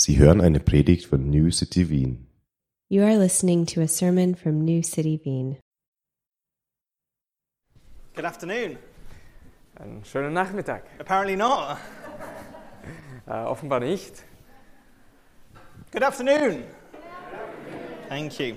Sie hören eine Predigt von New City Wien. You are listening to a sermon from New City Wien. Good afternoon. Einen schönen Nachmittag. Apparently not. Offenbar nicht. Good afternoon. Thank you.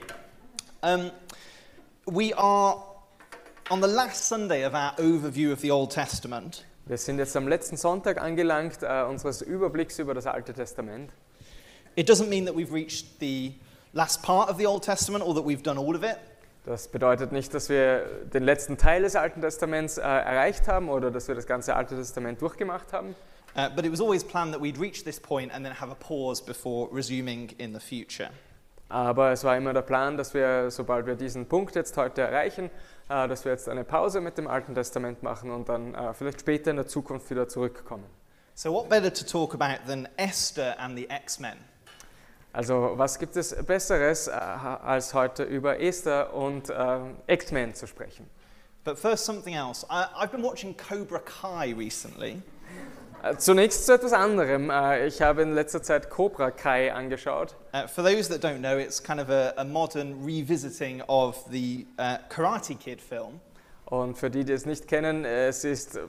We are on the last Sunday of our overview of the Old Testament. Wir sind jetzt am letzten Sonntag angelangt, unseres Überblicks über das Alte Testament. It doesn't mean that we've reached the last part of the Old Testament or that we've done all of it. Das bedeutet nicht, dass wir den letzten Teil des Alten Testaments erreicht haben oder dass wir das ganze Alte Testament durchgemacht haben. But it was always planned that we'd reach this point and then have a pause before resuming in the future. Aber es war immer der Plan, dass wir, sobald wir diesen Punkt jetzt heute erreichen, dass wir jetzt eine Pause mit dem Alten Testament machen und dann vielleicht später in der Zukunft wieder zurückkommen. So what better to talk about than Esther and the X-Men? Also was gibt es Besseres, als heute über Esther und X-Men zu sprechen? But first, something else. I've been watching Cobra Kai recently. Zunächst zu etwas anderem. Ich habe in letzter Zeit Cobra Kai angeschaut. For those that don't know, it's kind of a modern revisiting of the Karate Kid film. Und für die, die es nicht kennen, es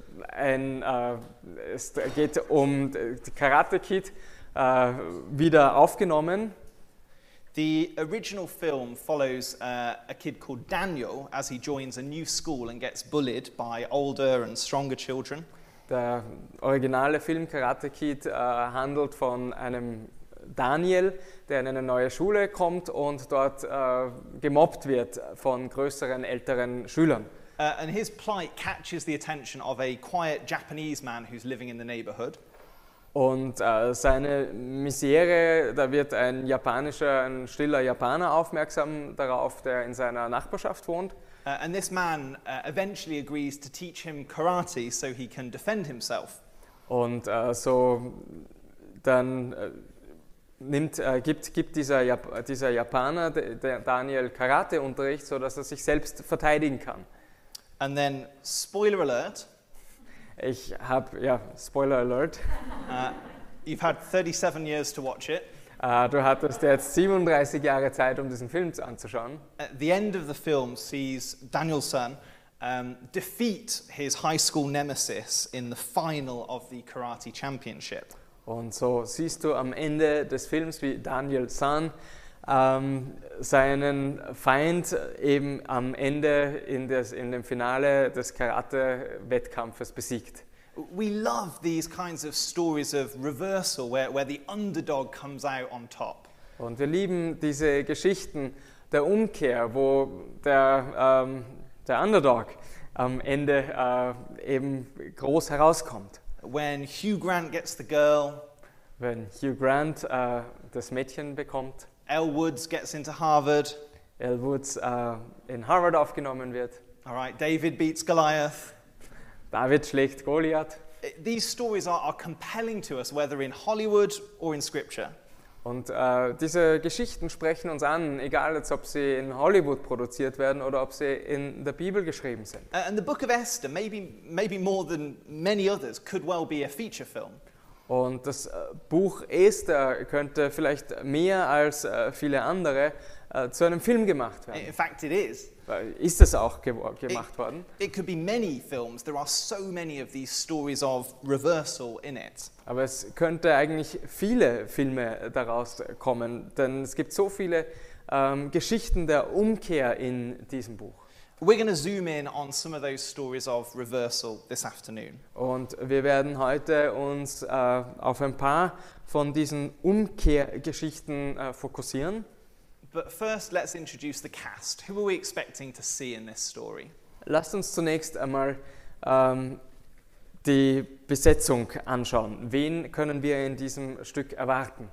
geht um die Karate Kid wieder aufgenommen. The original film follows a kid called Daniel as he joins a new school and gets bullied by older and stronger children. Der originale Film Karate Kid handelt von einem Daniel, der in eine neue Schule kommt und dort gemobbt wird von größeren, älteren Schülern. And his plight catches the attention of a quiet Japanese man who's living in the neighborhood. Und seine Misere, da wird ein stiller Japaner aufmerksam darauf, der in seiner Nachbarschaft wohnt. And this man eventually agrees to teach him karate so he can defend himself. Und gibt dieser Japaner, der Daniel, Karateunterricht, sodass er sich selbst verteidigen kann. And then, spoiler alert. Spoiler alert. You've had 37 years to watch it. Du hattest jetzt 37 Jahre Zeit, um diesen Film anzuschauen. At the end of the film sees Daniel's son defeat his high school nemesis in the final of the Karate Championship. Und so siehst du am Ende des Films, wie Daniel San seinen Feind eben am Ende in dem Finale des Karate-Wettkampfes besiegt. We love these kinds of stories of reversal where the underdog comes out on top. Und wir lieben diese Geschichten der Umkehr, wo der Underdog am Ende eben groß herauskommt. When Hugh Grant gets the girl. Wenn Hugh Grant das Mädchen bekommt. Elle Woods gets into Harvard. Elle Woods in Harvard aufgenommen wird. All right, David beats Goliath. David schlägt Goliath. These stories are compelling to us, whether in Hollywood or in Scripture. Und diese Geschichten sprechen uns an, egal jetzt, ob sie in Hollywood produziert werden oder ob sie in der Bibel geschrieben sind. And the Book of Esther, maybe more than many others, could well be a feature film. Und das Buch Esther könnte vielleicht mehr als viele andere zu einem Film gemacht werden. In fact, it is. Ist es auch gemacht worden? It could be many films. There are so many of these stories of reversal in it. Aber es könnte eigentlich viele Filme daraus kommen, denn es gibt so viele Geschichten der Umkehr in diesem Buch. We're going to zoom in on some of those stories of reversal this afternoon. Und wir werden heute uns auf ein paar von diesen Umkehrgeschichten fokussieren. But first, let's introduce the cast. Who are we expecting to see in this story? Lasst uns zunächst einmal die Besetzung anschauen. Wen können wir in diesem Stück erwarten?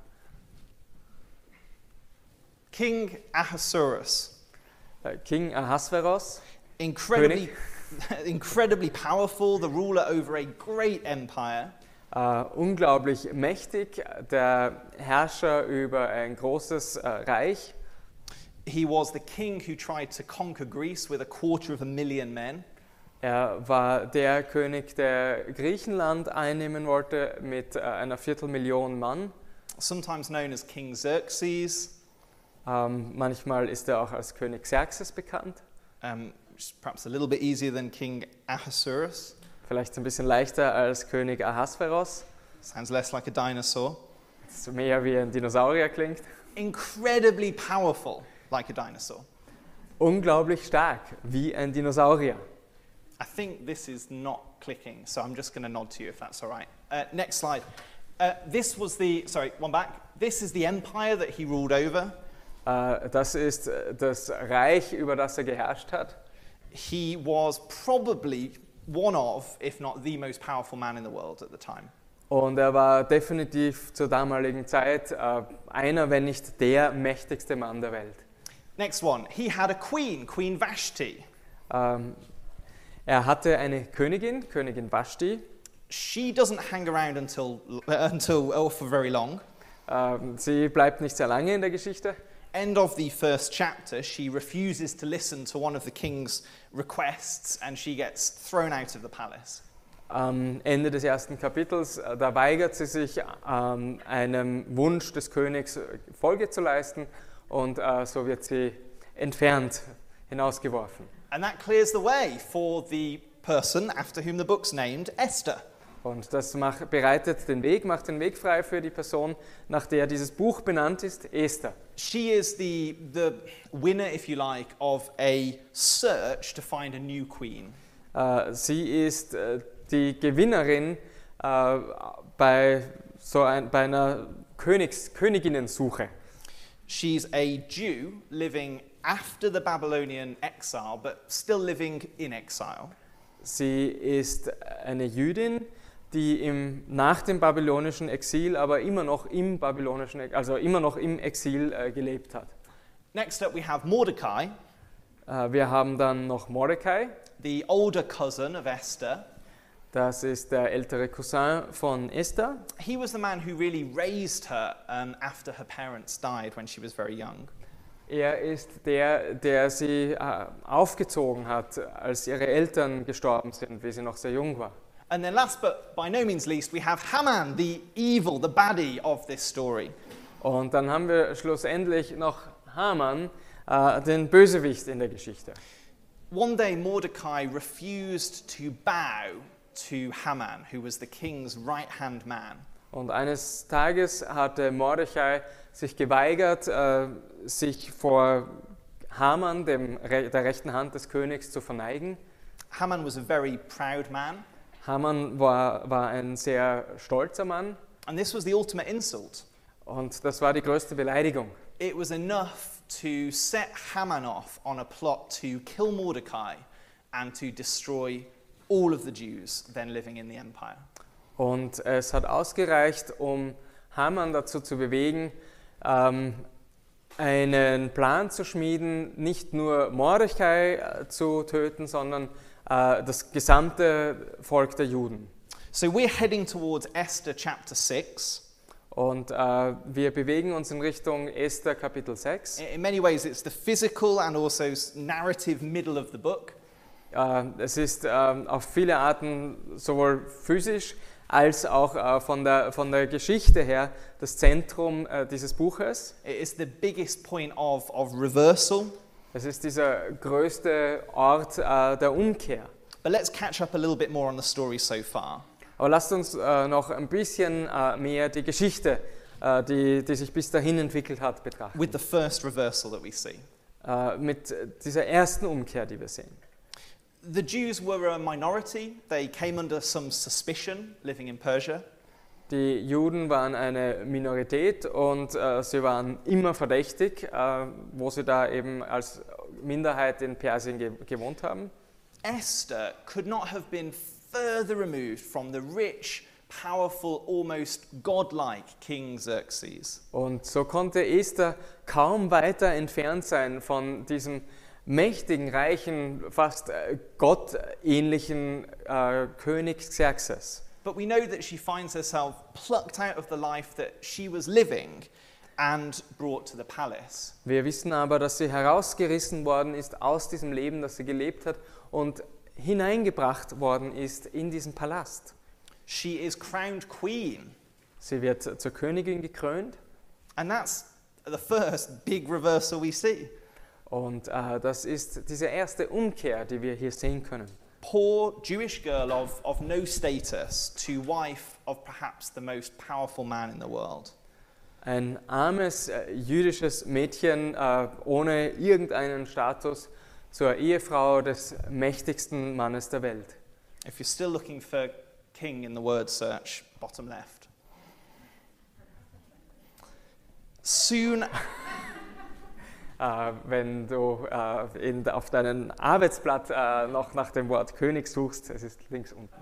King Ahasuerus. King Ahasveros, incredibly powerful, the ruler over a great empire. Unglaublich mächtig, der Herrscher über ein großes Reich. He was the king who tried to conquer Greece with 250,000 men. Er war der König, der Griechenland einnehmen wollte mit einer Viertelmillion Mann. sometimes known as King Xerxes, Manchmal ist er auch als König Xerxes bekannt. which is perhaps a little bit easier than King Ahasuerus. Vielleicht ein bisschen leichter als König Ahasveros. Sounds less like a dinosaur. Das mehr wie ein Dinosaurier klingt. Incredibly powerful, like a dinosaur. Unglaublich stark, wie ein Dinosaurier. I think this is not clicking, so I'm just going to nod to you if that's all right. Next slide. This is the empire that he ruled over. Das ist das Reich, über das er geherrscht hat. He was probably one of, if not the most powerful man in the world at the time. Und er war definitiv zur damaligen Zeit einer, wenn nicht der mächtigste Mann der Welt. Next one. He had a queen, Queen Vashti. Er hatte eine Königin, Königin Vashti. She doesn't hang around until for very long. Sie bleibt nicht sehr lange in der Geschichte. End of the first chapter, she refuses to listen to one of the king's requests and she gets thrown out of the palace. Am Ende des ersten Kapitels, da weigert sie sich, einem Wunsch des Königs Folge zu leisten und so wird sie entfernt, hinausgeworfen. And that clears the way for the person after whom the book's named, Esther. Und das bereitet den Weg, macht den Weg frei für die Person, nach der dieses Buch benannt ist, Esther. She is the winner, if you like, of a search to find a new queen. Sie ist die Gewinnerin bei einer Königinnensuche. She's a Jew living after the Babylonian exile, but still living in exile. Sie ist eine Jüdin, die nach dem babylonischen Exil, aber immer noch im Exil gelebt hat. Next up we have Mordecai. Wir haben dann noch Mordecai. The older cousin of Esther. Das ist der ältere Cousin von Esther. He was the man who really raised her after her parents died when she was very young. Er ist der sie aufgezogen hat, als ihre Eltern gestorben sind, wie sie noch sehr jung war. And then last but by no means least, we have Haman, the evil, the baddie of this story. Und dann haben wir schlussendlich noch Haman, den Bösewicht in der Geschichte. One day Mordecai refused to bow to Haman, who was the king's right-hand man. Und eines Tages hatte Mordechai sich geweigert, sich vor Haman, der rechten Hand des Königs, zu verneigen. Haman was a very proud man. Haman war ein sehr stolzer Mann. And this was the ultimate insult. Und das war die größte Beleidigung. It was enough to set Haman off on a plot to kill Mordecai and to destroy all of the Jews then living in the empire. Und es hat ausgereicht, um Haman dazu zu bewegen, einen Plan zu schmieden, nicht nur Mordechai zu töten, sondern das gesamte Volk der Juden. So we're heading towards Esther chapter 6. Und wir bewegen uns in Richtung Esther Kapitel 6. In many ways it's the physical and also narrative middle of the book. Es ist auf viele Arten sowohl physisch als auch von der Geschichte her das Zentrum dieses Buches. It is the biggest point of reversal. Es ist dieser größte Ort der Umkehr. But let's catch up a little bit more on the story so far. Aber lasst uns noch ein bisschen mehr die Geschichte, die sich bis dahin entwickelt hat, betrachten. With the first reversal that we see. Mit dieser ersten Umkehr, die wir sehen. The Jews were a minority. They came under some suspicion living in Persia. Die Juden waren eine Minorität und sie waren immer verdächtig, wo sie da eben als Minderheit in Persien gewohnt haben. Esther could not have been further removed from the rich, powerful, almost godlike King Xerxes. Und so konnte Esther kaum weiter entfernt sein von diesem mächtigen, reichen, fast gottähnlichen König Xerxes. But we know that she finds herself plucked out of the life that she was living and brought to the palace. Wir wissen aber, dass sie herausgerissen worden ist aus diesem Leben, das sie gelebt hat, und hineingebracht worden ist in diesen Palast. She is crowned queen. Sie wird zur Königin gekrönt. And that's the first big reversal we see. Und das ist diese erste Umkehr, die wir hier sehen können. Poor Jewish girl of no status to wife of perhaps the most powerful man in the world. Ein armes jüdisches Mädchen ohne irgendeinen Status zur Ehefrau des mächtigsten Mannes der Welt. If you're still looking for king in the word search, bottom left. Soon, Wenn du auf deinem Arbeitsblatt noch nach dem Wort König suchst, es ist links unten.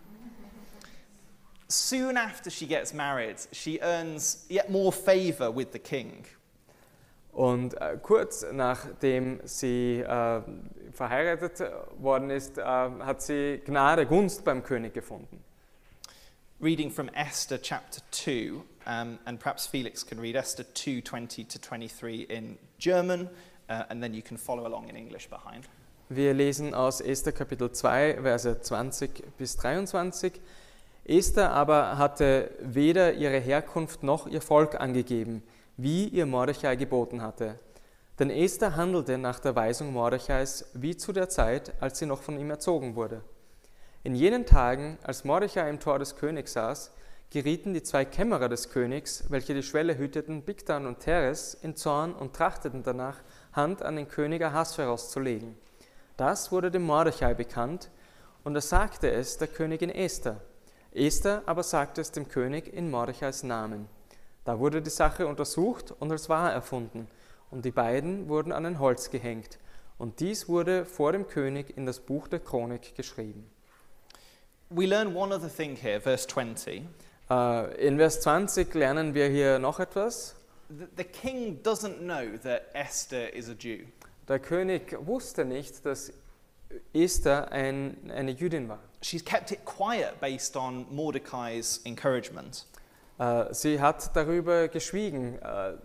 soon after she gets married, she earns yet more favor with the king. Und kurz nachdem sie verheiratet worden ist, hat sie Gnade, Gunst beim König gefunden. Reading from Esther chapter 2, and perhaps Felix can read Esther 2, 20 to 23 in German, and then you can follow along in English behind. Wir lesen aus Esther Kapitel 2, Verse 20 bis 23. Esther aber hatte weder ihre Herkunft noch ihr Volk angegeben, wie ihr Mordechai geboten hatte. Denn Esther handelte nach der Weisung Mordechais wie zu der Zeit, als sie noch von ihm erzogen wurde. In jenen Tagen, als Mordechai im Tor des Königs saß, gerieten die 2 Kämmerer des Königs, welche die Schwelle hüteten, Bigthan und Teres, in Zorn und trachteten danach, Hand an den König Ahasveros zu legen. Das wurde dem Mordechai bekannt, und er sagte es der Königin Esther. Esther aber sagte es dem König in Mordechais Namen. Da wurde die Sache untersucht und als wahr erfunden, und die beiden wurden an ein Holz gehängt, und dies wurde vor dem König in das Buch der Chronik geschrieben. We learn one other thing here, verse 20. In Vers 20 lernen wir hier noch etwas. The king doesn't know that Esther is a Jew. Der König wusste nicht, dass Esther eine Jüdin war. She's kept it quiet based on Mordecai's encouragement. Sie hat darüber geschwiegen,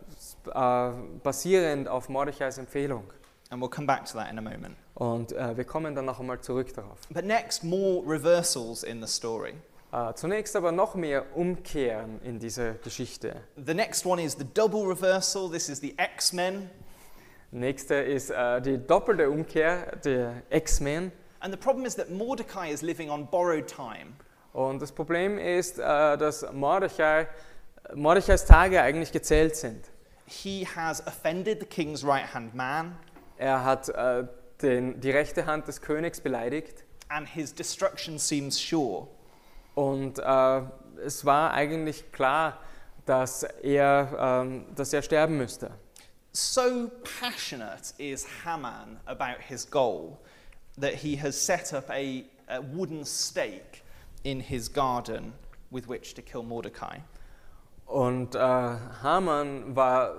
basierend auf Mordechais Empfehlung. And we'll come back to that in a moment. Und wir kommen dann noch einmal zurück darauf. But next, more reversals in the story. Zunächst aber noch mehr Umkehren in dieser Geschichte. The next one is the double reversal. This is the X-Men. Nächste ist die doppelte Umkehr, der X-Men. And the problem is that Mordecai is living on borrowed time. Und das Problem ist, dass Mordechais Tage eigentlich gezählt sind. He has offended the king's right-hand man. Er hat die rechte Hand des Königs beleidigt. And his destruction seems sure. Und es war eigentlich klar, dass er sterben müsste. So passionate is Haman about his goal that he has set up a wooden stake in his garden with which to kill Mordecai. Und Haman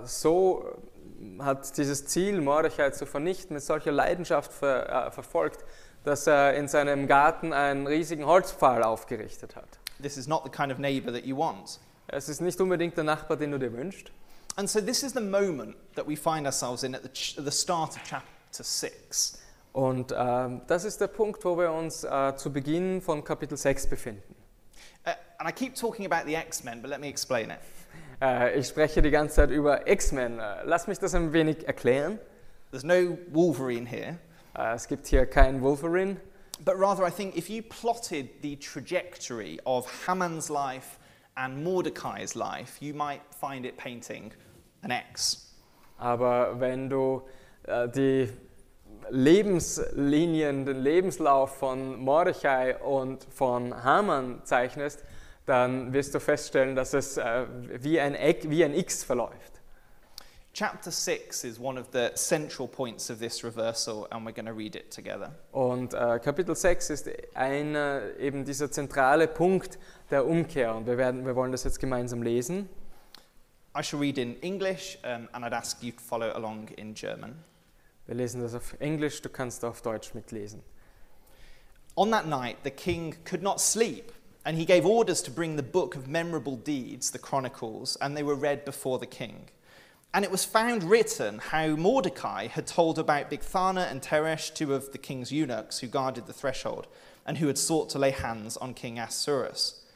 hat dieses Ziel, Mordechai zu vernichten, mit solcher Leidenschaft verfolgt, dass er in seinem Garten einen riesigen Holzpfahl aufgerichtet hat. This is not the kind of neighbor that you want. Es ist nicht unbedingt der Nachbar, den du dir wünschst. And so this is the moment that we find ourselves in at the start of chapter 6. Und das ist der Punkt, wo wir uns zu Beginn von Kapitel 6 befinden. And I keep talking about the X-Men, but let me explain it. Ich spreche die ganze Zeit über X-Men. Lass mich das ein wenig erklären. There's no Wolverine here. Es gibt hier keinen Wolverine. But rather, I think if you plotted the trajectory of Haman's life and Mordecai's life, you might find it painting an X. Aber wenn du die Lebenslinien, den Lebenslauf von Mordechai und von Haman zeichnest, dann wirst du feststellen, dass es wie ein X verläuft. Chapter 6 is one of the central points of this reversal, and we're going to read it together. Und Kapitel 6 ist eben dieser zentrale Punkt der Umkehr. Und wir wollen das jetzt gemeinsam lesen. I shall read in English, and I'd ask you to follow along in German. Wir lesen das auf Englisch, du kannst auf Deutsch mitlesen. On that night, the king could not sleep, and he gave orders to bring the book of memorable deeds, the Chronicles, and they were read before the king. And it was found written how Mordecai had told about Bigthana and Teresh, 2 of the king's eunuchs who guarded the threshold, and who had sought to lay hands on King Ahasuerus.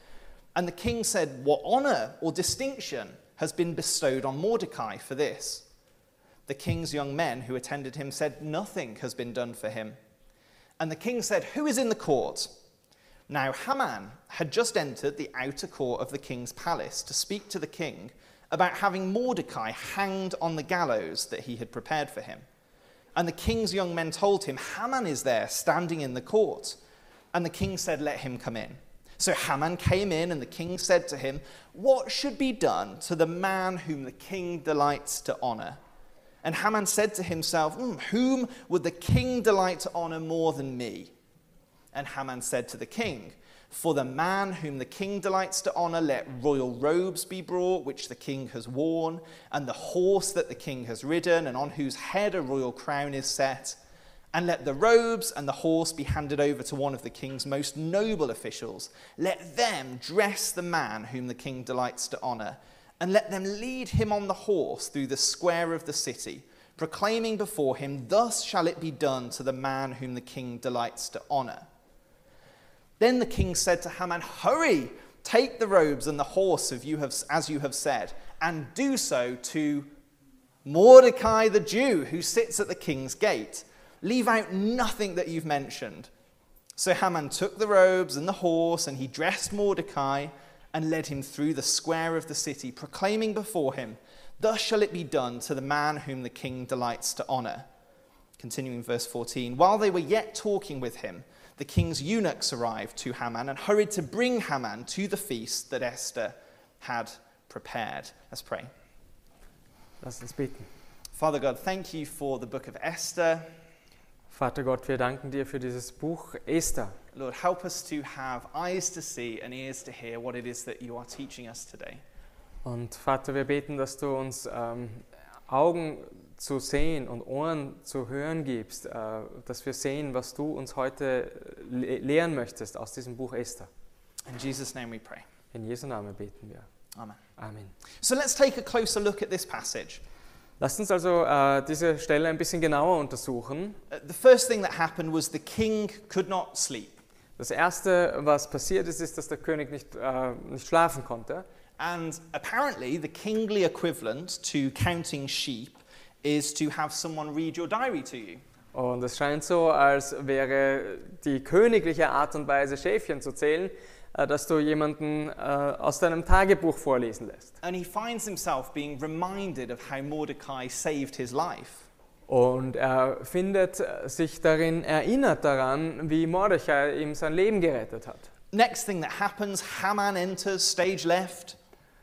And the king said, "What honor or distinction has been bestowed on Mordecai for this?" The king's young men who attended him said, "Nothing has been done for him." And the king said, "Who is in the court?" Now Haman had just entered the outer court of the king's palace to speak to the king about having Mordecai hanged on the gallows that he had prepared for him. And the king's young men told him, "Haman is there, standing in the court." And the king said, "Let him come in." So Haman came in, and the king said to him, "What should be done to the man whom the king delights to honor?" And Haman said to himself, "Whom would the king delight to honor more than me?" And Haman said to the king, "For the man whom the king delights to honor, let royal robes be brought, which the king has worn, and the horse that the king has ridden, and on whose head a royal crown is set. And let the robes and the horse be handed over to one of the king's most noble officials. Let them dress the man whom the king delights to honor, and let them lead him on the horse through the square of the city, proclaiming before him, 'Thus shall it be done to the man whom the king delights to honor.'" Then the king said to Haman, "Hurry, take the robes and the horse as you have said, and do so to Mordecai the Jew, who sits at the king's gate. Leave out nothing that you've mentioned." So Haman took the robes and the horse, and he dressed Mordecai and led him through the square of the city, proclaiming before him, "Thus shall it be done to the man whom the king delights to honor." Continuing verse 14, while they were yet talking with him, the king's eunuchs arrived to Haman and hurried to bring Haman to the feast that Esther had prepared. Let's pray. Lass uns beten. Father God, thank you for the book of Esther. Vater Gott, wir danken dir für dieses Buch Esther. Lord, help us to have eyes to see and ears to hear what it is that you are teaching us today. Und Vater, wir beten, dass du uns Augen zu sehen und Ohren zu hören gibst, dass wir sehen, was du uns heute lehren möchtest aus diesem Buch Esther. In Jesus' name we pray. In Jesu Namen beten wir. Amen. Amen. So let's take a closer look at this passage. Lasst uns also diese Stelle ein bisschen genauer untersuchen. The first thing that happened was the king could not sleep. Das Erste, was passiert ist, ist, dass der König nicht schlafen konnte. And apparently the kingly equivalent to counting sheep is to have someone read your diary to you. Und es scheint so, als wäre die königliche Art und Weise, Schäfchen zu zählen, dass du jemanden aus deinem Tagebuch vorlesen lässt. And he finds himself being reminded of how Mordecai saved his life. Und er findet sich darin erinnert daran, wie Mordechai ihm sein Leben gerettet hat. Next thing that happens, Haman enters, stage left.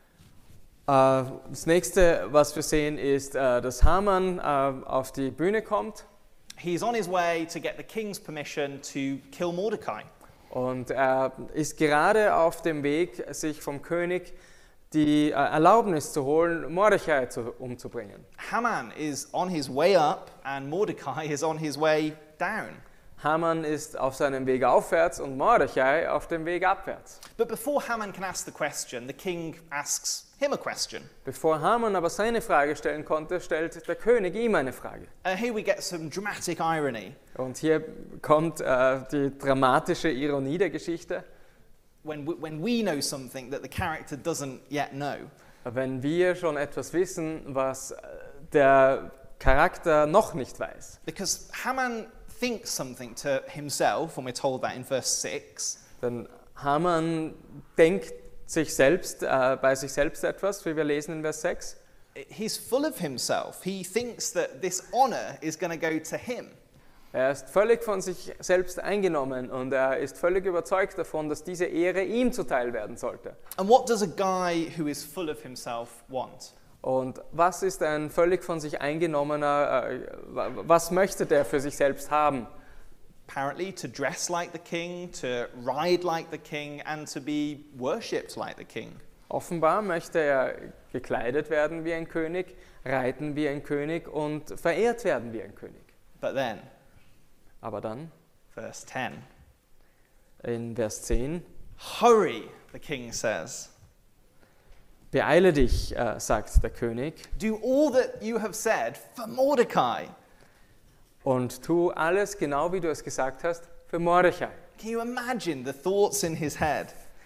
Das nächste, was wir sehen, ist, dass Haman auf die Bühne kommt. He's on his way to get the king's permission to kill Mordecai. Und er ist gerade auf dem Weg, sich vom König die Erlaubnis zu holen, Mordechai umzubringen. Haman is on his way up and Mordecai is on his way down. Haman ist auf seinem Weg aufwärts und Mordechai auf dem Weg abwärts. But before Haman can ask the question, the king asks him a question. Bevor Haman aber seine Frage stellen konnte, stellt der König ihm eine Frage. Here we get some dramatic irony. Und hier kommt die dramatische Ironie der Geschichte. When we know something that the character doesn't yet know. Wenn wir schon etwas wissen, was der Charakter noch nicht weiß. Because Haman thinks something to himself, and we're told that in verse 6. Denn Haman denkt sich selbst, bei sich selbst etwas, wie wir lesen in Vers 6. He's full of himself. He thinks that this honor is going to go to him. Er ist völlig von sich selbst eingenommen und er ist völlig überzeugt davon, dass diese Ehre ihm zuteil werden sollte. And what does a guy who is full of himself want? Und was ist ein völlig von sich eingenommener, was möchte der für sich selbst haben? Apparently to dress like the king, to ride like the king, and to be worshipped like the king. Offenbar möchte er gekleidet werden wie ein König, reiten wie ein König und verehrt werden wie ein König. But then, Aber dann, verse 10, in Vers 10, hurry, the king says. beeile dich, sagt der König, Do all that you have said for Mordecai. und tu alles genau wie du es gesagt hast für Mordechai. Can you imagine the thoughts in his head?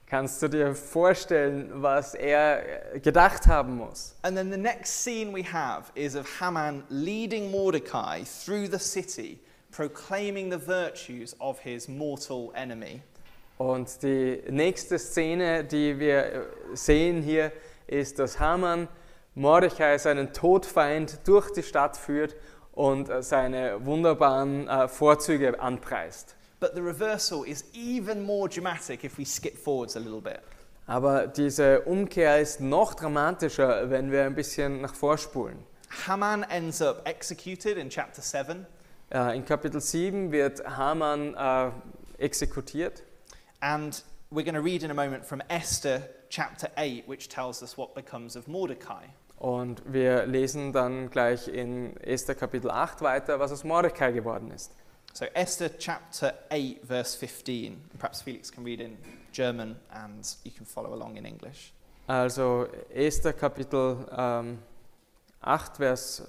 Kannst du dir vorstellen, was er gedacht haben muss? And then the next scene we have is of Haman leading Mordecai through the city, proclaiming the virtues of his mortal enemy. Und die nächste Szene, die wir sehen hier, ist, dass Haman Mordechai, seinen Todfeind, durch die Stadt führt und seine wunderbaren Vorzüge anpreist. But the reversal is even more dramatic if we skip forwards a little bit. Aber diese Umkehr ist noch dramatischer, wenn wir ein bisschen nach vorspulen. Haman ends up executed in chapter 7. In Kapitel 7 wird Haman exekutiert. And we're going to read in a moment from Esther chapter 8, which tells us what becomes of Mordecai. Und wir lesen dann gleich in Esther Kapitel 8 weiter, was aus Mordecai geworden ist. So Esther chapter 8 verse 15. Perhaps Felix can read in German and you can follow along in English. Also Esther Kapitel 8 Vers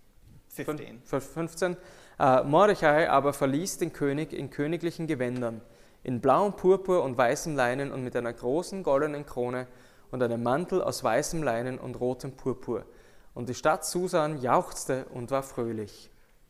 15. Mordechai aber verließ den König in königlichen Gewändern, in blauem Purpur und weißem Leinen und mit einer großen goldenen Krone und einem Mantel aus weißem Leinen und rotem Purpur. Und die Stadt Susan jauchzte und war fröhlich.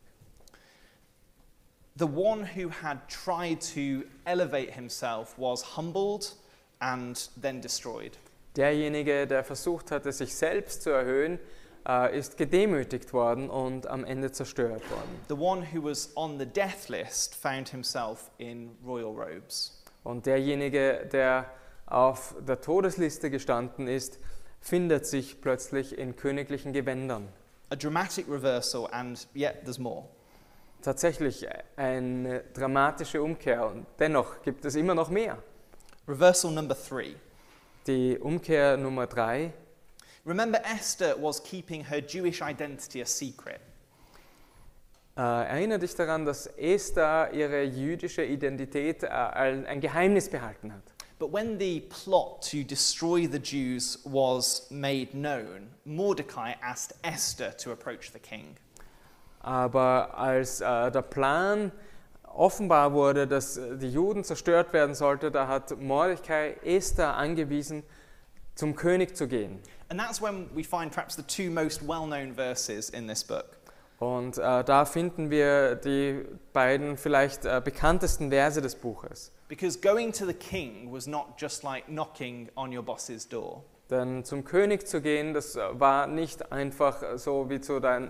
The one who had tried to elevate himself was humbled and then destroyed. Derjenige, der versucht hatte, sich selbst zu erhöhen, ist gedemütigt worden und am Ende zerstört worden. The one who was on the death list found himself in royal robes. Und derjenige, der auf der Todesliste gestanden ist, findet sich plötzlich in königlichen Gewändern. A dramatic reversal, and yet there's more. Tatsächlich eine dramatische Umkehr und dennoch gibt es immer noch mehr. Reversal number 3. Die Umkehr Nummer 3. Remember, Esther was keeping her Jewish identity a secret. Erinnere dich daran, dass Esther ihre jüdische Identität ein Geheimnis behalten hat. But when the plot to destroy the Jews was made known, Mordecai asked Esther to approach the king. Aber als der Plan offenbar wurde, dass die Juden zerstört werden sollten, da hat Mordechai Esther angewiesen, zum König zu gehen. And that's when we find perhaps the two most well-known verses in this book. Und da finden wir die beiden vielleicht bekanntesten Verse des Buches. Because going to the king was not just like knocking on your boss's door. Denn zum König zu gehen, das war nicht einfach so wie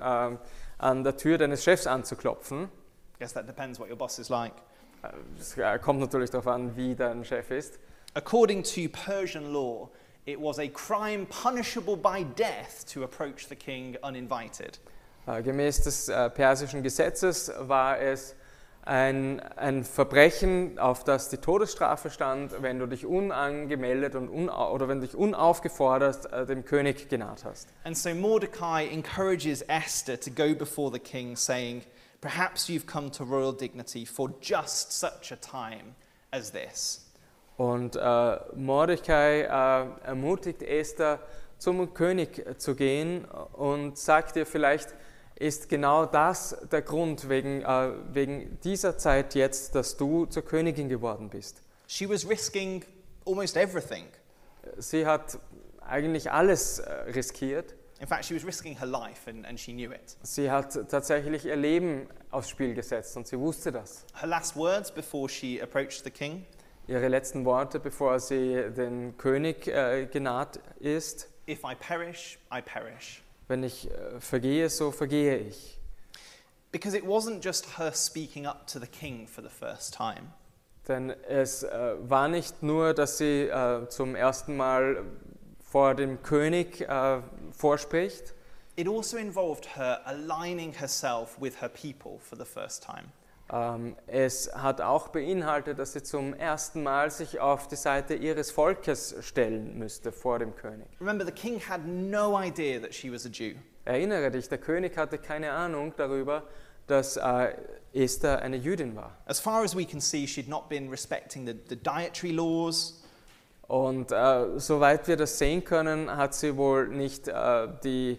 an der Tür deines Chefs anzuklopfen. I guess that depends what your boss is like. Es kommt natürlich darauf an, wie dein Chef ist. According to Persian law, it was a crime punishable by death to approach the king uninvited. Gemäß des persischen Gesetzes war es ein Verbrechen, auf das die Todesstrafe stand, wenn du dich unangemeldet oder wenn du dich unaufgefordert dem König genaht hast. And so Mordecai encourages Esther to go before the king, saying, "Perhaps you've come to royal dignity for just such a time as this." Und Mordechai ermutigt Esther, zum König zu gehen und sagt ihr, vielleicht ist genau das der Grund wegen dieser Zeit jetzt, dass du zur Königin geworden bist. She was risking almost everything. Sie hat eigentlich alles riskiert. In fact, she was risking her life and she knew it. Sie hat tatsächlich ihr Leben aufs Spiel gesetzt und sie wusste das. Her last words before she approached the king, Ihre letzten Worte, bevor sie den König genaht ist: "If I perish, I perish." Wenn ich vergehe, so vergehe ich. Because it wasn't just her speaking up to the king for the first time. Denn es war nicht nur, dass sie zum ersten Mal vor dem König vorspricht. It also involved her aligning herself with her people for the first time. Es hat auch beinhaltet, dass sie zum ersten Mal sich auf die Seite ihres Volkes stellen müsste vor dem König. Remember, the king had no idea that she was a Jew. Erinnere dich, der König hatte keine Ahnung darüber, dass Esther eine Jüdin war. As far as we can see, she'd not been respecting the dietary laws. Und soweit wir das sehen können, hat sie wohl nicht die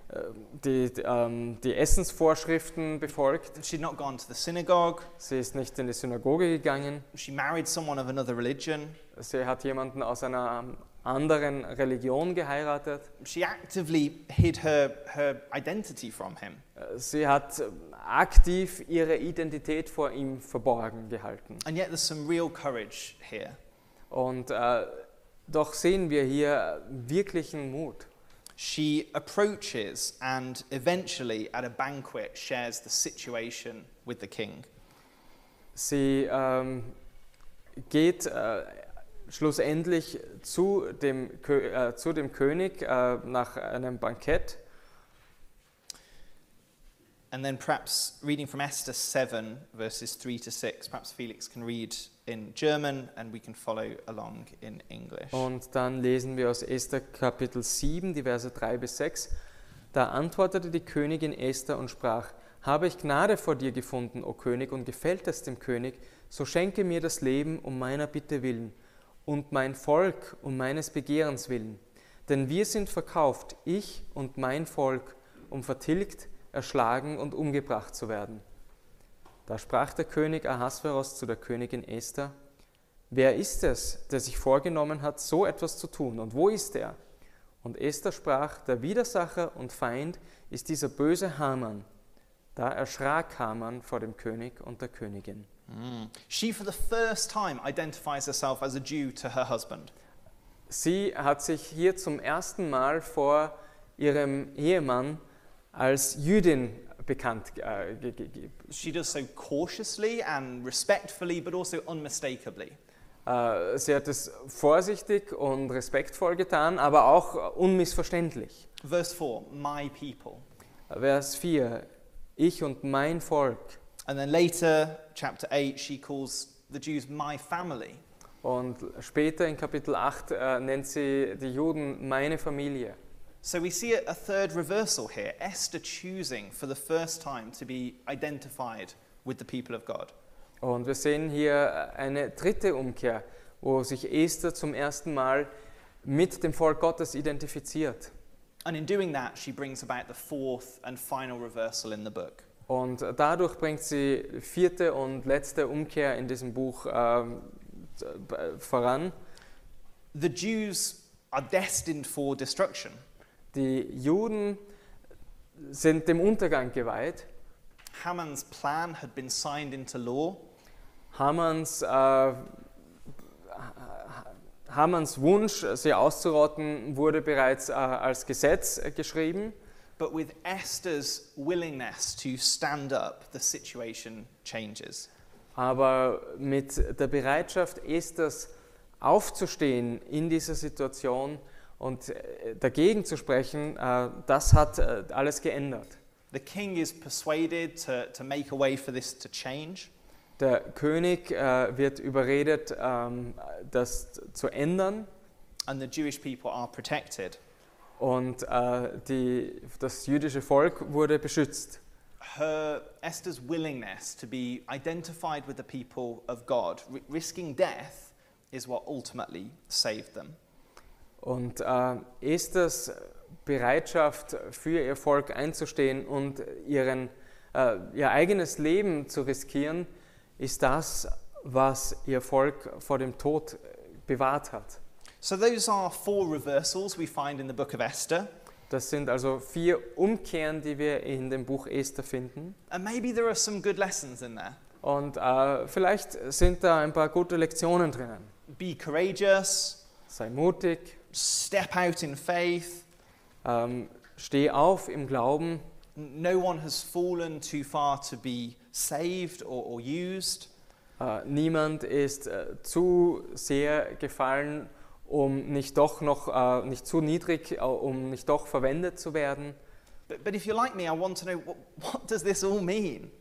Essensvorschriften befolgt. She'd not gone to the synagogue. Sie ist nicht in die Synagoge gegangen. She married someone of another religion. Sie hat jemanden aus einer anderen Religion geheiratet. She actively hid her identity from him. Sie hat aktiv ihre Identität vor ihm verborgen gehalten. And yet there's some real courage here. Und doch sehen wir hier wirklichen Mut. She approaches and eventually at a banquet shares the situation with the king. Sie geht schlussendlich zu dem König nach einem Bankett. And then perhaps reading from Esther 7, verses 3 to 6, perhaps Felix can read in German and we can follow along in English. Und dann lesen wir aus Esther Kapitel 7, die Verse 3 bis 6. Da antwortete die Königin Esther und sprach: Habe ich Gnade vor dir gefunden, o König, und gefällt es dem König, so schenke mir das Leben um meiner Bitte willen und mein Volk um meines Begehrens willen. Denn wir sind verkauft, ich und mein Volk, um vertilgt, erschlagen und umgebracht zu werden. Da sprach der König Ahasveros zu der Königin Esther: Wer ist es, der sich vorgenommen hat, so etwas zu tun, und wo ist er? Und Esther sprach: Der Widersacher und Feind ist dieser böse Haman. Da erschrak Haman vor dem König und der Königin. She for the first time identifies herself as a Jew to her husband. Sie hat sich hier zum ersten Mal vor ihrem Ehemann als Jüdin bekannt gegeben. She does so cautiously and respectfully, but also unmistakably. Sie hat es vorsichtig und respektvoll getan, aber auch unmissverständlich. Verse 4, my people. Vers 4, ich und mein Volk. And then later, chapter 8, she calls the Jews my family. Und später in Kapitel 8 nennt sie die Juden meine Familie. So we see a third reversal here, Esther choosing for the first time to be identified with the people of God. Und wir sehen hier eine dritte Umkehr, wo sich Esther zum ersten Mal mit dem Volk Gottes identifiziert. And in doing that, she brings about the fourth and final reversal in the book. Und dadurch bringt sie vierte und letzte Umkehr in diesem Buch voran. The Jews are destined for destruction. Die Juden sind dem Untergang geweiht. Haman's plan had been signed into law. Hamans Wunsch, sie auszurotten, wurde bereits als Gesetz geschrieben. But with Esther's willingness to stand up, the situation changes. Aber mit der Bereitschaft Esthers aufzustehen in dieser Situation und dagegen zu sprechen, das hat alles geändert. The king is persuaded to make a way for this to change. Der König wird überredet, das zu ändern. And the Jewish people are protected. Und das jüdische Volk wurde beschützt. Esther's willingness to be identified with the people of God, risking death, is what ultimately saved them. Und Esthers Bereitschaft, für ihr Volk einzustehen und ihr eigenes Leben zu riskieren, ist das, was ihr Volk vor dem Tod bewahrt hat. So those are 4 reversals we find in the book of Esther. Das sind also 4 Umkehren, die wir in dem Buch Esther finden. And maybe there are some good lessons in there. Und vielleicht sind da ein paar gute Lektionen drinnen. Be courageous. Sei mutig. Step out in faith. Steh auf im Glauben. No one has fallen too far to be saved or used. Niemand ist zu sehr gefallen, um nicht zu niedrig, um nicht doch verwendet zu werden. But if you're like me, I want to know, what does this all mean?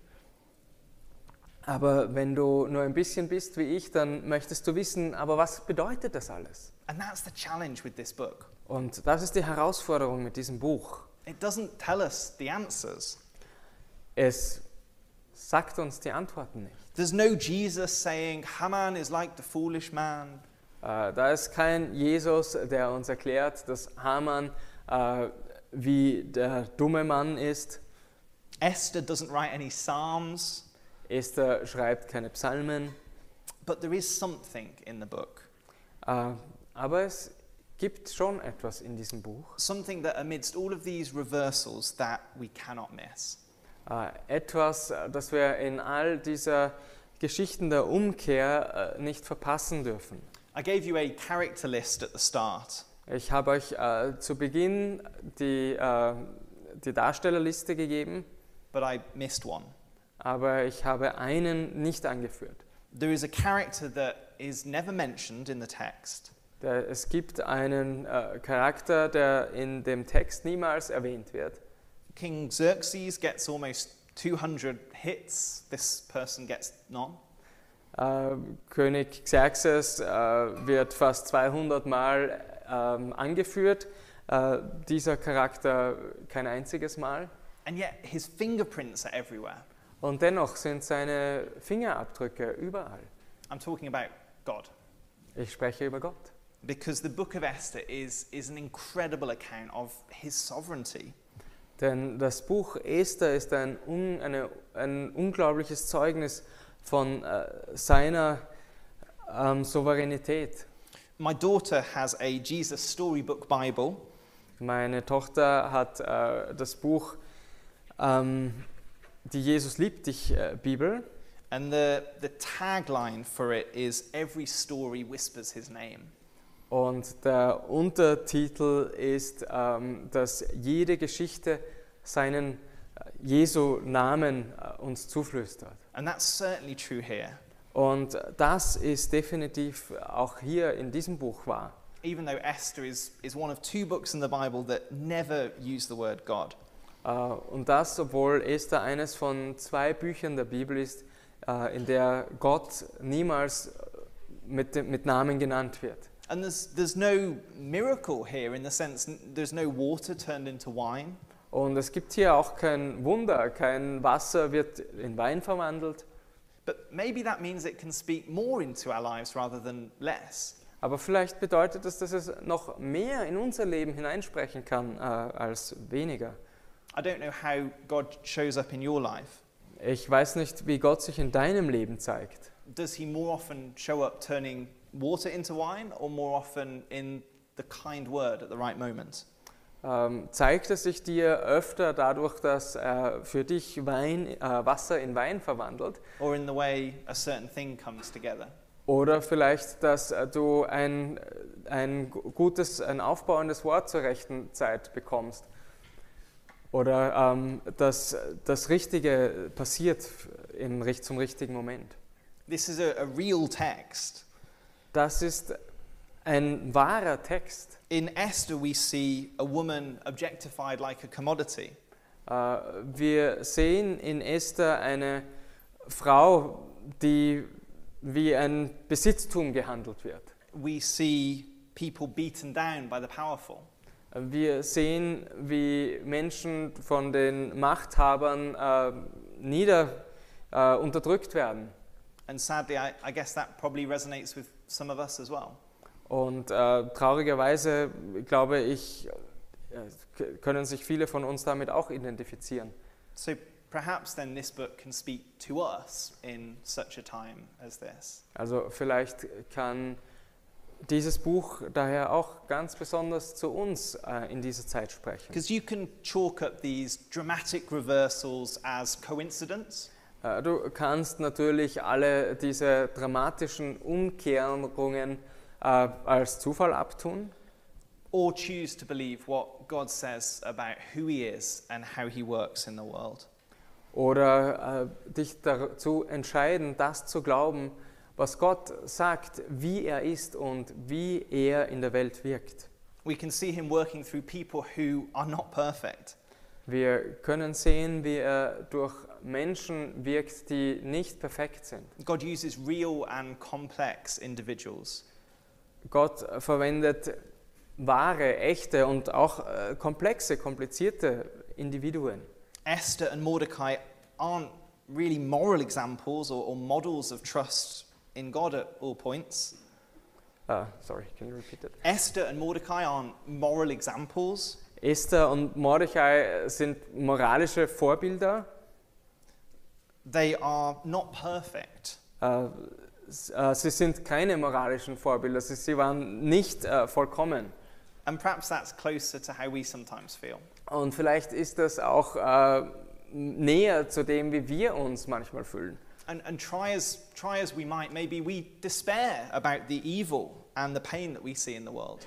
Aber wenn du nur ein bisschen bist wie ich, dann möchtest du wissen, aber was bedeutet das alles? And that's the challenge with this book. Und das ist die Herausforderung mit diesem Buch. It doesn't tell us the answers. Es sagt uns die Antworten nicht. There's no Jesus saying, Haman is like the foolish man. Da ist kein Jesus, der uns erklärt, dass Haman wie der dumme Mann ist. Esther doesn't write any psalms. Esther schreibt keine Psalmen. But there is something in the book. Aber es gibt schon etwas in diesem Buch. Something that amidst all of these reversals that we cannot miss. Etwas, das wir in all dieser Geschichten der Umkehr nicht verpassen dürfen. I gave you a character list at the start. Ich habe euch zu Beginn die Darstellerliste gegeben, But I missed one. aber ich habe einen nicht angeführt. There is a character that is never mentioned in the text, Es gibt einen Charakter, der in dem Text niemals erwähnt wird. King Xerxes gets almost 200 hits. This person gets none. König Xerxes wird fast 200 Mal angeführt, dieser Charakter kein einziges Mal. And yet his fingerprints are everywhere. Und dennoch sind seine Fingerabdrücke überall. I'm talking about God. Ich spreche über Gott. Because the book of Esther is an incredible account of his sovereignty. Denn das Buch Esther ist ein unglaubliches Zeugnis von seiner Souveränität. My daughter has a Jesus Storybook Bible, Meine Tochter hat das Buch Die Jesus liebt dich Bibel. and the tagline for it is "Every story whispers his name." Und der Untertitel ist, dass jede Geschichte seinen Jesu Namen uns zuflüstert. And that's certainly true here. Und das ist definitiv auch hier in diesem Buch wahr. Even though Esther is one of two books in the Bible that never use the word God. Und das, obwohl Esther eines von 2 Büchern der Bibel ist, in der Gott niemals mit Namen genannt wird. And there's no miracle here in the sense there's no water turned into wine. Und es gibt hier auch kein Wunder, kein Wasser wird in Wein verwandelt. But maybe that means it can speak more into our lives rather than less. Aber vielleicht bedeutet das, dass es noch mehr in unser Leben hineinsprechen kann als weniger. I don't know how God shows up in your life. Ich weiß nicht, wie Gott sich in deinem Leben zeigt. Does he more often show up turning water into wine or more often in the kind word at the right moment? Zeigt es sich dir öfter dadurch, dass er für dich Wasser in Wein verwandelt? Or in the way a certain thing comes together? Oder vielleicht, dass du ein aufbauendes Wort zur rechten Zeit bekommst? Oder dass das Richtige passiert zum richtigen Moment? This is a real text. Das ist ein wahrer Text. In Esther we see a woman objectified like a commodity. Wir sehen in Esther eine Frau, die wie ein Besitztum gehandelt wird. We see people beaten down by the powerful. Wir sehen, wie Menschen von den Machthabern unterdrückt werden. And sadly, I guess that probably resonates with some of us as well. Und traurigerweise, glaube ich, können sich viele von uns damit auch identifizieren. So perhaps then this book can speak to us in such a time as this. Also vielleicht kann dieses Buch daher auch ganz besonders zu uns in dieser Zeit sprechen. Because you can chalk up these dramatic reversals as coincidence. Du kannst natürlich alle diese dramatischen Umkehrungen als Zufall abtun. Or choose to believe what God says about who he is and how he works in the world. Oder dich dazu entscheiden, das zu glauben, was Gott sagt, wie er ist und wie er in der Welt wirkt. We can see him working through people who are not perfect. Wir können sehen, wie er durch Menschen wirkt, die nicht perfekt sind. God uses real and complex individuals. Gott verwendet wahre, echte und auch komplizierte Individuen. Esther and Mordecai aren't really moral examples or models of trust in God at all points. Sorry, can you repeat that? Esther and Mordecai aren't moral examples. Esther und Mordechai sind moralische Vorbilder. They are not perfect. sie sind keine moralischen Vorbilder, sie waren nicht vollkommen. And perhaps that's closer to how we sometimes feel. Und vielleicht ist das auch näher zu dem, wie wir uns manchmal fühlen. And try as we might, maybe we despair about the evil and the pain that we see in the world.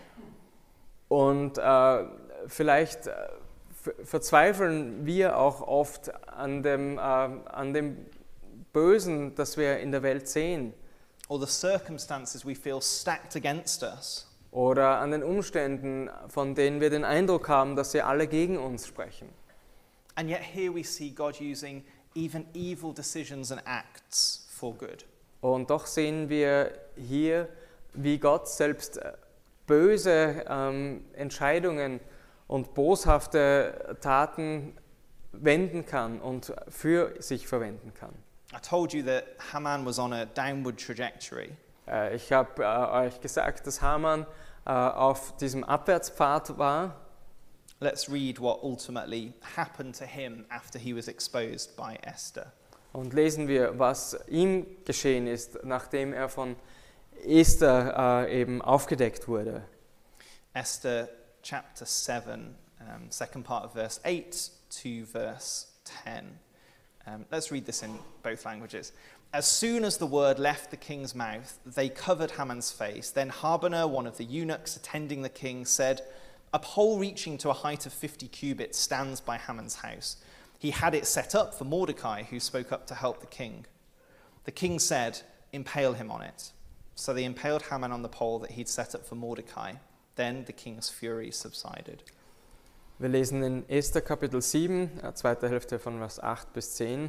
Und vielleicht verzweifeln wir auch oft an dem Bösen, das wir in der Welt sehen. Or the circumstances we feel stacked against us. Oder an den Umständen, von denen wir den Eindruck haben, dass sie alle gegen uns sprechen. And yet here we see God using even evil decisions and acts for good. Und doch sehen wir hier, wie Gott selbst böse Entscheidungen und boshafte Taten wenden kann und für sich verwenden kann. I told you that Haman was on a downward trajectory. Ich habe euch gesagt, dass Haman auf diesem Abwärtspfad war. Let's read what ultimately happened to him after he was exposed by Esther. Und lesen wir, was ihm geschehen ist, nachdem er von Esther eben aufgedeckt wurde. Esther chapter 7, second part of verse 8 to verse 10. Let's read this in both languages. As soon as the word left the king's mouth, they covered Haman's face. Then Harbonah, one of the eunuchs attending the king, said, "A pole reaching to a height of 50 cubits stands by Haman's house. He had it set up for Mordecai, who spoke up to help the king. The king said, 'Impale him on it.' So they impaled Haman on the pole that he'd set up for Mordecai. Then the king's fury subsided." Wir lesen in Esther Kapitel 7, zweite Hälfte von Vers 8 bis 10.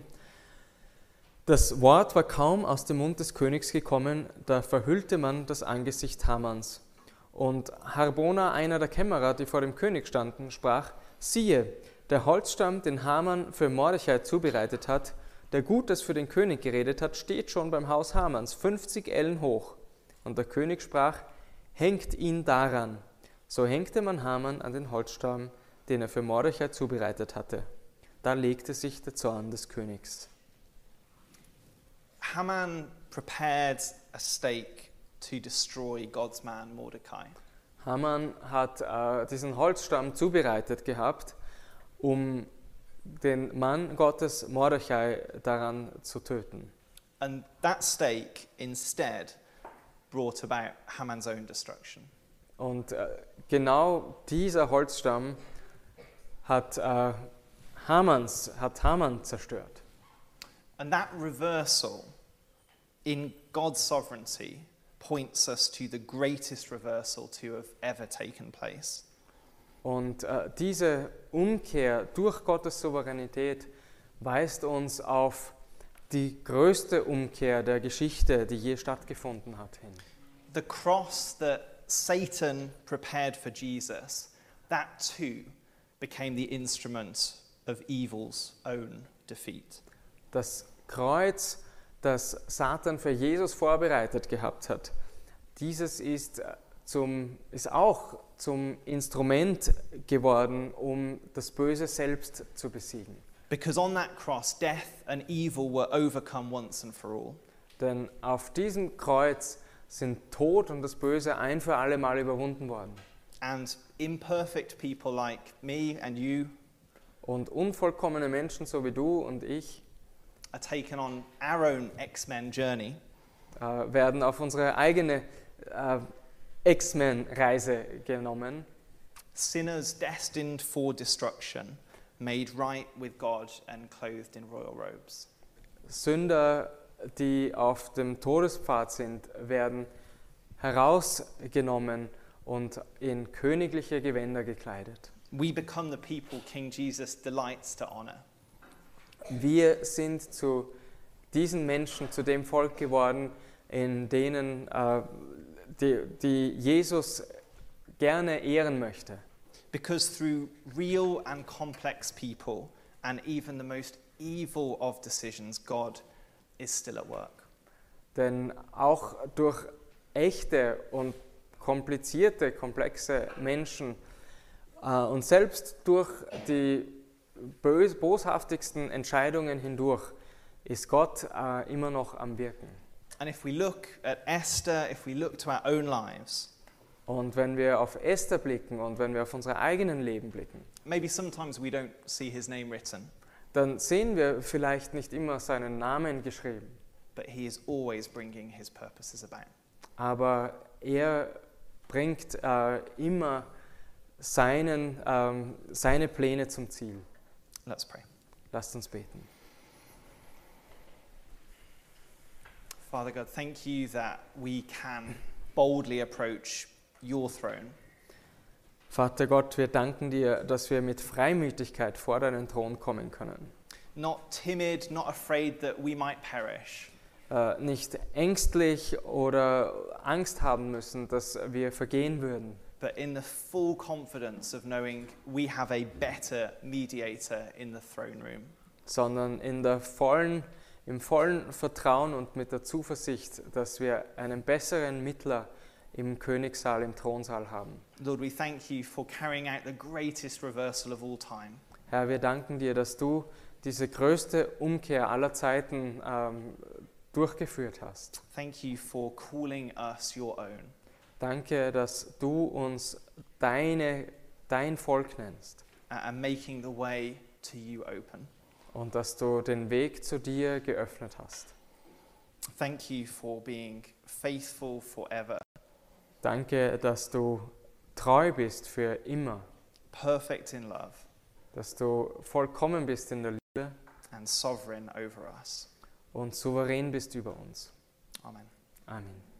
Das Wort war kaum aus dem Mund des Königs gekommen, da verhüllte man das Angesicht Hamans. Und Harbona, einer der Kämmerer, die vor dem König standen, sprach: Siehe, der Holzstamm, den Haman für Mordechai zubereitet hat, der Gutes für den König geredet hat, steht schon beim Haus Hamans, 50 Ellen hoch. Und der König sprach: Hängt ihn daran. So hängte man Haman an den Holzstamm, den er für Mordechai zubereitet hatte. Da legte sich der Zorn des Königs. Haman prepared a stake to destroy God's man Mordecai. Haman hat diesen Holzstamm zubereitet gehabt, um den Mann Gottes Mordechai daran zu töten. And that stake instead brought about Haman's own destruction. Und genau dieser Holzstamm hat Haman zerstört. And that reversal in God's sovereignty points us to the greatest reversal to have ever taken place. Und diese Umkehr durch Gottes Souveränität weist uns auf die größte Umkehr der Geschichte, die je stattgefunden hat, hin. The cross that Satan prepared for Jesus, that too became the instrument of evil's own defeat. Das Kreuz, das Satan für Jesus vorbereitet gehabt hat, dieses ist auch zum Instrument geworden, um das Böse selbst zu besiegen. Because on that cross, death and evil were overcome once and for all. Denn auf diesem Kreuz sind Tod und das Böse ein für alle Mal überwunden worden. And imperfect people like me and you Und unvollkommene Menschen, so wie du und ich, are taken on our own X-Men journey werden auf unsere eigene X-Men-Reise genommen. Sinners destined for destruction, made right with God and clothed in royal robes. Sünder, die auf dem Todespfad sind, werden herausgenommen und in königliche Gewänder gekleidet. We become the people King Jesus delights to honor. Wir sind zu diesen Menschen, zu dem Volk geworden, in denen die Jesus gerne ehren möchte. Because through real and complex people and even the most evil of decisions, God is still at work. Denn auch durch echte und komplizierte, komplexe Menschen und selbst durch die boshaftigsten Entscheidungen hindurch ist Gott immer noch am Wirken. And if we look at Esther, if we look to our own lives, Und wenn wir auf Esther blicken und wenn wir auf unsere eigenen Leben blicken, maybe sometimes we don't see his name written, dann sehen wir vielleicht nicht immer seinen Namen geschrieben, but he is always bringing his purposes about. aber er bringt immer seine Pläne zum Ziel. Let's pray. Lasst uns beten. Father God, thank you that we can boldly approach your throne. Vater Gott, wir danken dir, dass wir mit Freimütigkeit vor deinen Thron kommen können. Not timid, not afraid that we might perish, Nicht ängstlich oder Angst haben müssen, dass wir vergehen würden, but in the full confidence of knowing we have a better mediator in the throne room. sondern im vollen Vertrauen und mit der Zuversicht, dass wir einen besseren Mittler im Königssaal, im Thronsaal haben. Lord, we thank you for carrying out the greatest reversal of all time. Herr, wir danken dir, dass du diese größte Umkehr aller Zeiten durchgeführt hast. Thank you for calling us your own. Danke, dass du uns dein Volk nennst And making the way to you open. und dass du den Weg zu dir geöffnet hast. Thank you for being faithful forever, Danke, dass du treu bist für immer, perfect in love, dass du vollkommen bist in der Liebe and sovereign over us. und souverän bist über uns. Amen. Amen.